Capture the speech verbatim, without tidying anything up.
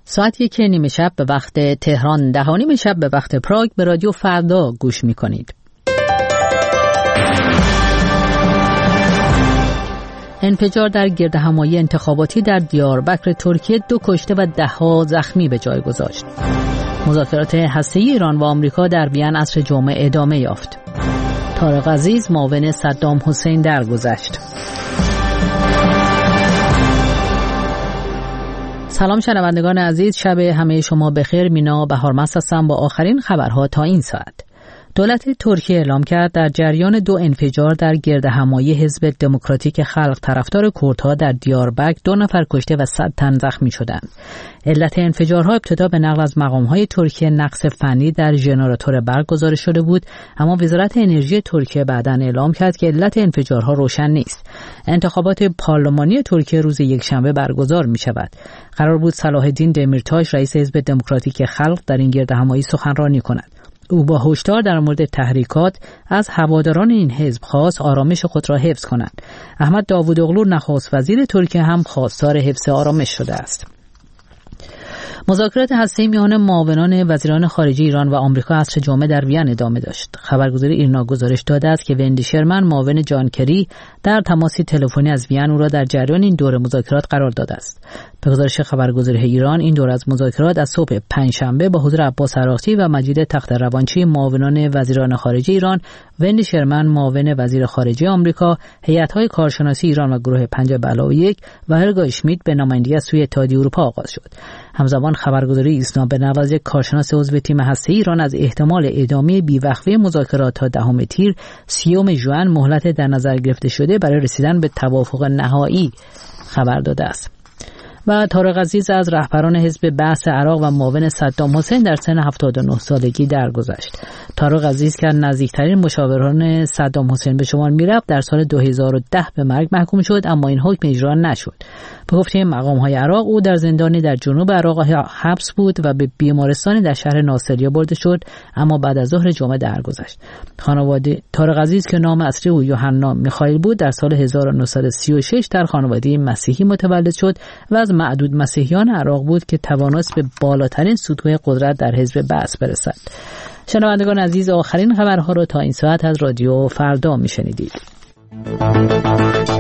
ساعت یک نیمه شب به وقت تهران، ده و نیم شب به وقت پراگ به رادیو فردا گوش می کنید. انفجار در گردهمایی انتخاباتی در دیاربکر ترکیه دو کشته و ده ها زخمی به جای گذاشت. مذاکرات هسته‌ای ایران و آمریکا در وین عصر جمعه ادامه یافت. طارق عزیز معاون صدام حسین درگذشت. سلام شنوندگان عزیز، شب همه شما بخیر. مینا بهارمست هستم با آخرین خبرها تا این ساعت. دولت ترکیه اعلام کرد در جریان دو انفجار در گردهمایی حزب دموکراتیک خلق طرفدار کردها در دیاربکر دو نفر کشته و صد تن زخمی شدند. علت انفجارها ابتدا به نقل از مقام‌های ترکیه نقص فنی در ژنراتور برق گزارش شده بود، اما وزارت انرژی ترکیه بعداً اعلام کرد که علت انفجارها روشن نیست. انتخابات پارلمانی ترکیه روز یکشنبه برگزار می‌شود. قرار بود صلاح الدین دمیرتاش رئیس حزب دموکراتیک خلق در این گردهمایی سخنرانی کند. او با هشدار در مورد تحریکات از هواداران این حزب خواست آرامش خود را حفظ کنند. احمد داوودوغلو نخست وزیر ترکیه هم خواستار حفظ آرامش شده است. مذاکرات هسته‌ای میان معاونان وزیران خارجه ایران و آمریکا عصر جمعه در وین ادامه داشت. خبرگزاری ایرنا گزارش داده است که وندی شرمن معاون جان کری در تماسی تلفنی از وین او را در جریان این دوره مذاکرات قرار داده است. به گزارش خبرگزاری ایران این دوره از مذاکرات از صبح پنجشنبه با حضور عباس عراقچی و مجید تخت‌روانچی معاونان وزیران خارجه ایران، وندی شرمن معاون وزیر خارجه آمریکا، هیئت‌های کارشناسی ایران و گروه پنج به علاوه یک و هلگا اشمیت به نمایندگی از سوی اتحادیه اروپا آغاز شد. همزمان خبرگزاری ایسنا به نقل از یک کارشناس عضو تیم هسته‌ای ایران از احتمال ادامه بی‌وقفه مذاکرات تا دهم تیر سیوم ژوئن مهلت در نظر گرفته شده برای رسیدن به توافق نهایی خبر داده است. و طارق عزیز از رهبران حزب بعث عراق و معاون صدام حسین در سن هفتاد و نه سالگی درگذشت. طارق عزیز که نزدیکترین مشاوران صدام حسین به شمار می‌رفت در سال دو هزار و ده به مرگ محکوم شد، اما این حکم اجرا نشد. به گفته مقام‌های عراق او در زندانی در جنوب عراق حبس بود و به بیمارستانی در شهر ناصریه برده شد، اما بعد از ظهر جمعه درگذشت. خانواده طارق عزیز که نام اصلی او یوحنا میخائیل بود در سال هزار و نهصد و سی و شش در خانواده مسیحی متولد شد و از معدود مسیحیان عراق بود که توانست به بالاترین سطوح قدرت در حزب بعث برسد. شنوندگان عزیز، آخرین خبرها را تا این ساعت از رادیو فردا میشنیدید.